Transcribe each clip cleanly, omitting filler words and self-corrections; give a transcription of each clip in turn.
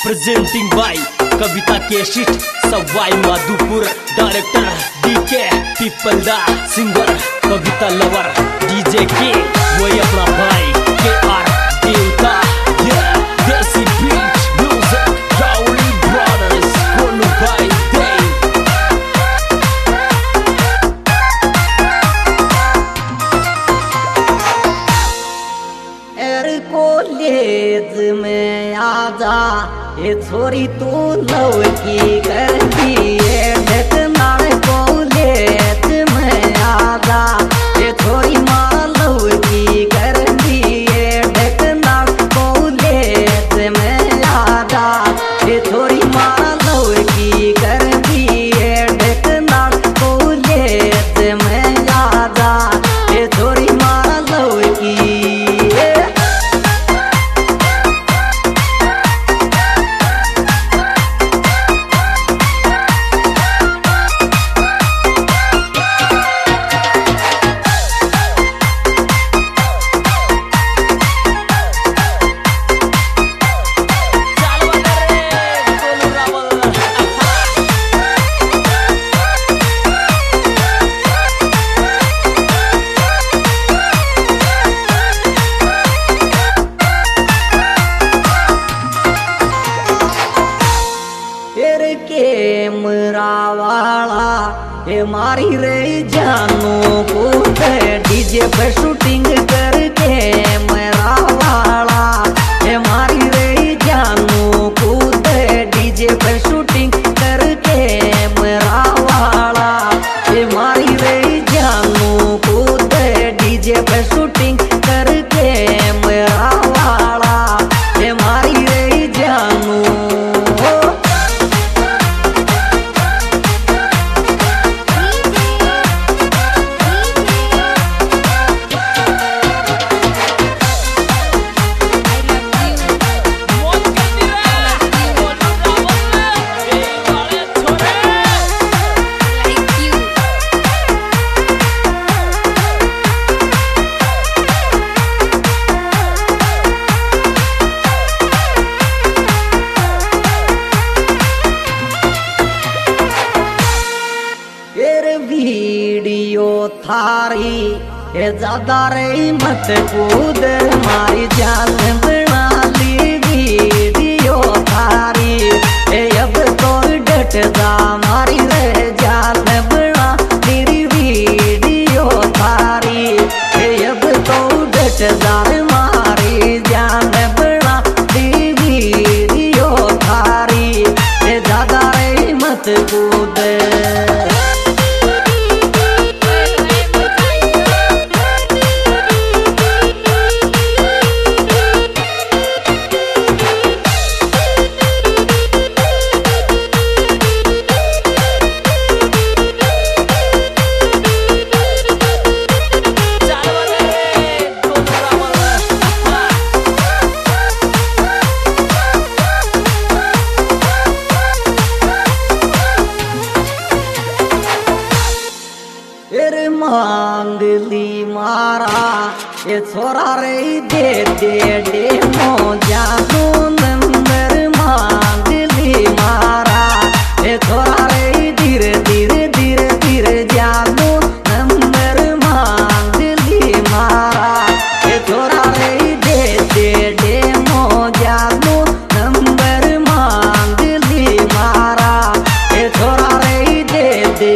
Presenting by Kavita केशिट Sawai Madhopur. Director DK Pipalda, singer Kavita lover, DJ के वही अपना भाई के आर देवता। देसी बीट म्यूजिक राउली ब्रदर्स कोलू भाई देव। एर कॉलेज में आजा ये छोरी तू लव की कर दिए ढकनाल। कॉलेज में आजा ये छोरी मारा लव की कर दिए ढकनाल। कॉलेज में आजा ये छोरी मारा लव की कर दिए ढकनाल। कॉलेज में आजा ये छोरी मारा लव की। वाला ये मारी रे जानू को डीजे पे शूटिंग करके मेरा वाला ये मारी रे जानू को डीजे पे शूटिंग करके मेरा वाला ये मारी रे जानू को डीजे पे शूटिंग करके मेरा वाला ये मारी रे जानू। वीडियो थारी ये ज्यादा रे मत कूद मारी जान बना ली। वीडियो थारी ये अब तो डट जा मारी रे जान बना तेरी। वीडियो थारी ये अब तो डट जा मारी जान बना तेरी। वीडियो थारी ये ज्यादा रे मत कूद। मांगली मारा ये छोरा रे दे दे दे मो जानू नंबर। मांगली मारा ये छोरा रे धीरे धीरे धीरे धीरे जानू नंबर। मांगली मारा ये छोरा रे दे दे दे मो जानू नंबर। मांगली मारा ये छोरा रे दे दे।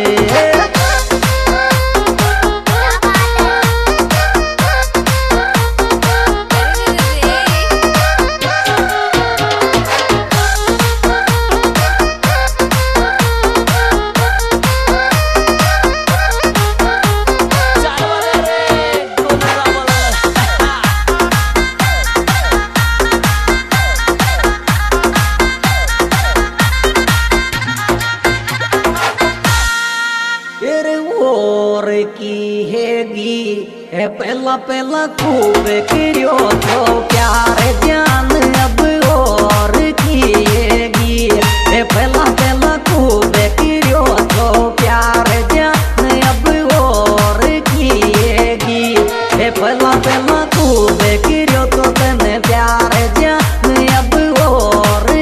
की हैगी है पहला पहला खूब करियो तो प्यार जान अब और की हैगी है पहला पहला खूब करियो तो प्यार जान अब और की हैगी है पहला पहला खूब करियो तो तने प्यार जान अब और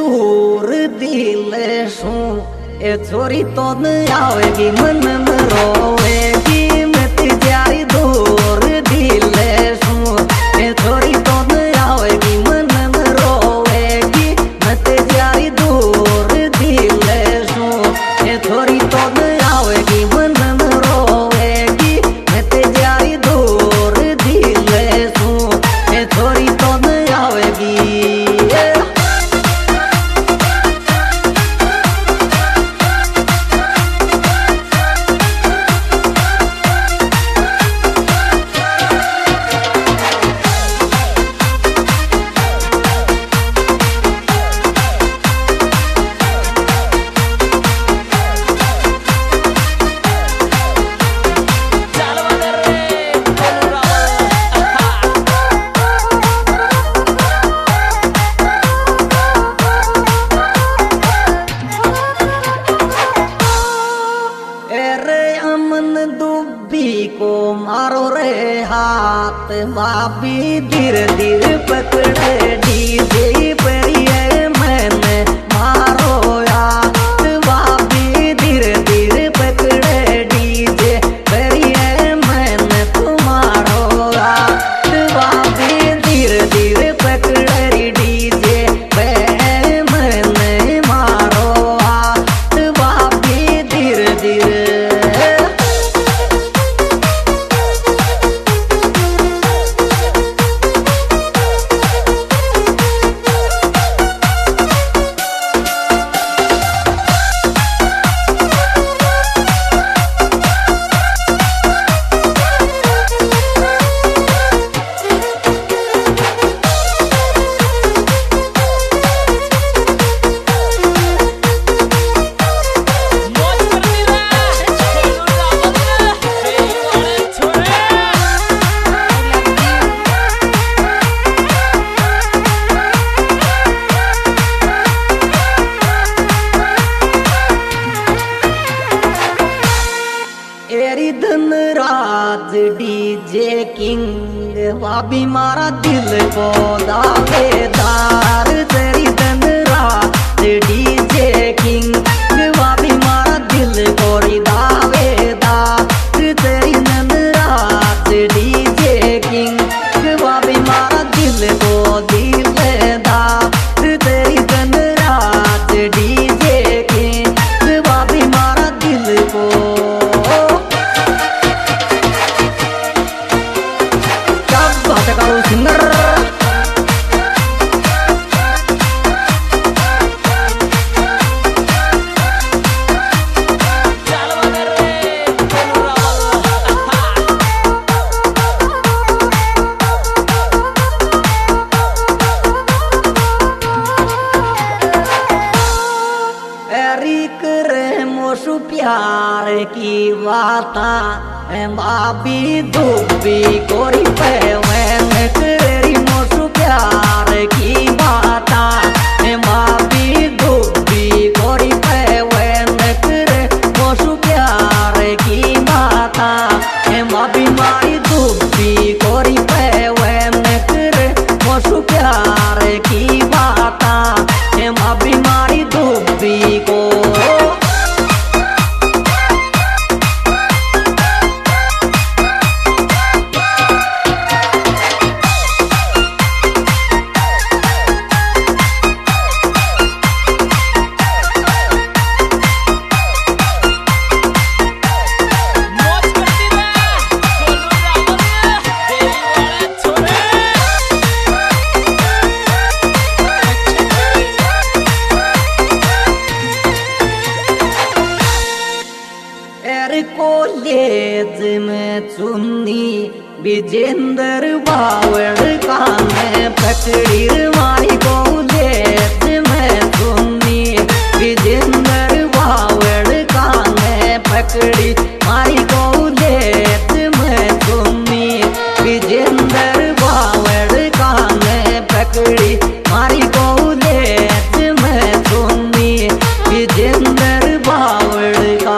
दूर दिल शू ए छोरी तो न आवेगी मन में रोएगी मैं तेरी दूर दिल शू ए छोरी तो न आवेगी मन में रोएगी मैं तेरी दूर दिल शू ए छोरी तो न आवेगी मन में रोएगी मैं तेरी दूर दिल शू ए छोरी तो न आवेगी। को मारो रे हाथ बाबी धीरे धीरे पकड़े डीजे परिए मैंने मारो हाथ बाबी धीरे धीरे पकड़े डीजे परिए मैंने तुम्हारो हाथ बाबी धीरे धीरे पकड़े डीजे मैंने मारो हाथ बाबी धीरे धीरे। धनराज डीजे किंग वाबी मारा दिल को दावेदार तेरी धनराज डीजे किंग वाबी मारा दिल को दावेदार तेरी धनराज डीजे किंग वाबी मारा दिल को दिलदार तेरी धनराज डीजे किंग वाबी मारा दिल को। सिंगर मोशु प्यार की बाता बाबी धोबी कोरी पे तेरी मोशु प्यार की बाता बाबी धोबी कोरी पे मोशु प्यार की बाता बाबी मारी धोबी कोरी पे मोशु प्यार की बाता बाबी मारी धोबी को। कॉलेज में चुन्नी विजेंद्र बावड़ काने पकड़ी मारी कॉलेज में चुन्नी विजेंद्र बावड़ काने पकड़ी मारी कॉलेज में चुन्नी विजेंद्र बावड़ काने पकड़ी मारी कॉलेज में चुन्नी विजेंद्र बावड़ का।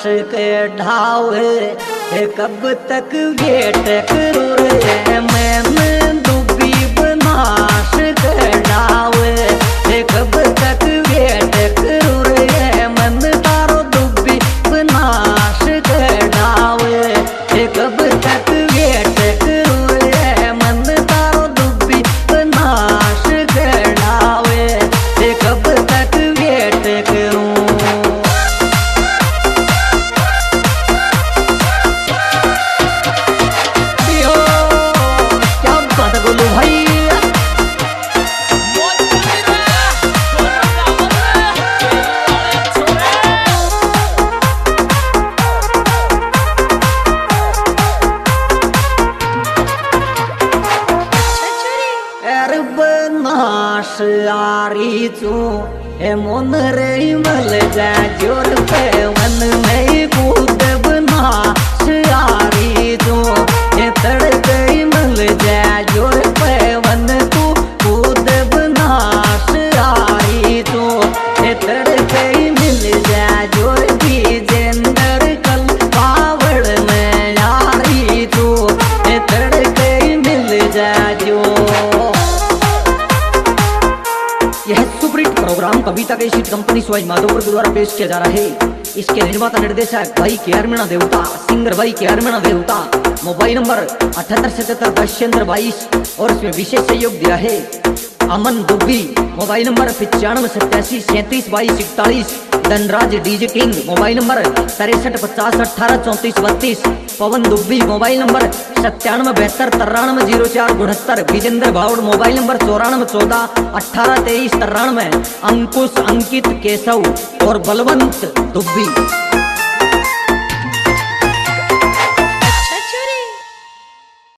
के ढावे कब तक वेट करूं रे मैंने डूबी बनाश के ढावे कब तक वेट करूं रे मन तारो डूबी बनाश के ढावे कब तक वेट करूं रे मन तारो डूबी बनाश के ढावे कब तक वेट करूं। बनाश आरी चू मोन रे मल जा जोर पे मन में कूद बनाश आरी चू तड़के मल जा जोर पे मन तू कूद बनाश आरी चू तड़के मिल जा जोर भी जेंदर कल पावड़ में यारी तू तड़के मिल जा जो। यह सुपरहिट प्रोग्राम कविता के शीट कंपनी सवाई माधोपुर द्वारा पेश किया जा रहा है। इसके निर्माता निर्देशक भाई के आर देवता, सिंगर भाई के आर देवता। मोबाइल नंबर 7877 और इसमें विशेष सहयोग दिया है Aman Dubbi. Mobile number 9537372241। Dhanraj DJ king. Mobile number 6350183432। Pawan Dubbi. Mobile number 9772930469। Vijendra Bhawad. Mobile number 9414182393। Ankush, Ankit, Keshav और बलवंत दुब्बी।